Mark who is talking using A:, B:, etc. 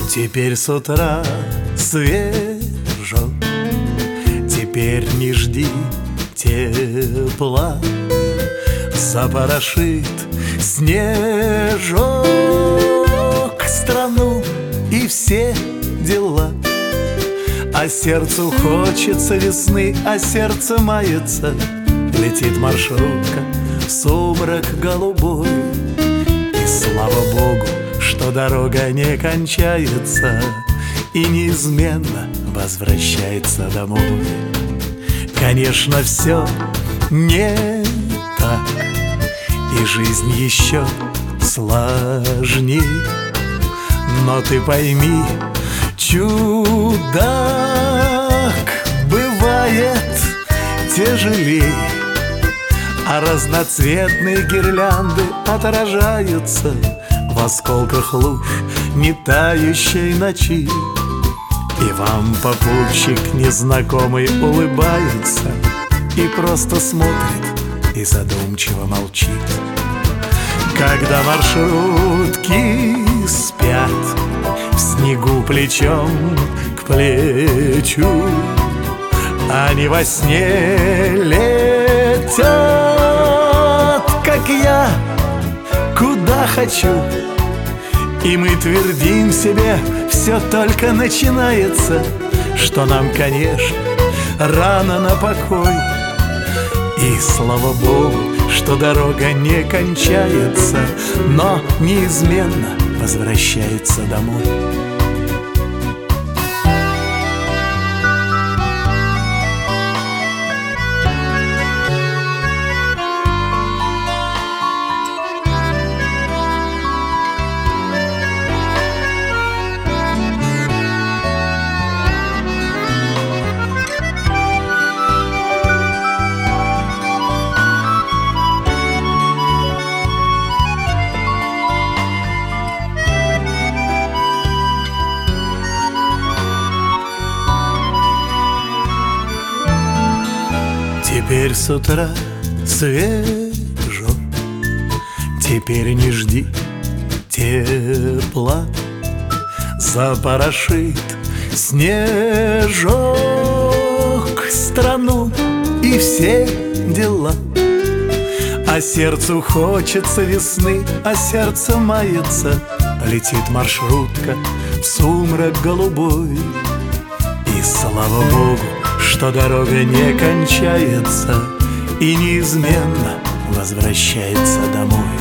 A: Теперь с утра свежо, теперь не жди тепла. Запорошит снежок страну и все дела. А сердцу хочется весны, а сердце мается. Летит маршрутка в сумрак голубой. И слава Богу, что дорога не кончается и неизменно возвращается домой. Конечно, все не так, и жизнь еще сложней. Но ты пойми, чудак, бывает тяжелей, а разноцветные гирлянды отражаются в осколках луж не тающей ночи. И вам попутчик незнакомый улыбается и просто смотрит и задумчиво молчит. Когда маршрутки спят в снегу плечом к плечу, они во сне летят, как я, куда хочу. И мы твердим себе, все только начинается, что нам, конечно, рано на покой. И слава Богу, что дорога не кончается, но неизменно возвращается домой. Теперь с утра свежо, теперь не жди тепла. Запорошит снежок страну и все дела. А сердцу хочется весны, а сердце мается. Летит маршрутка в сумрак голубой. И слава Богу, что дорога не кончается и неизменно возвращается домой.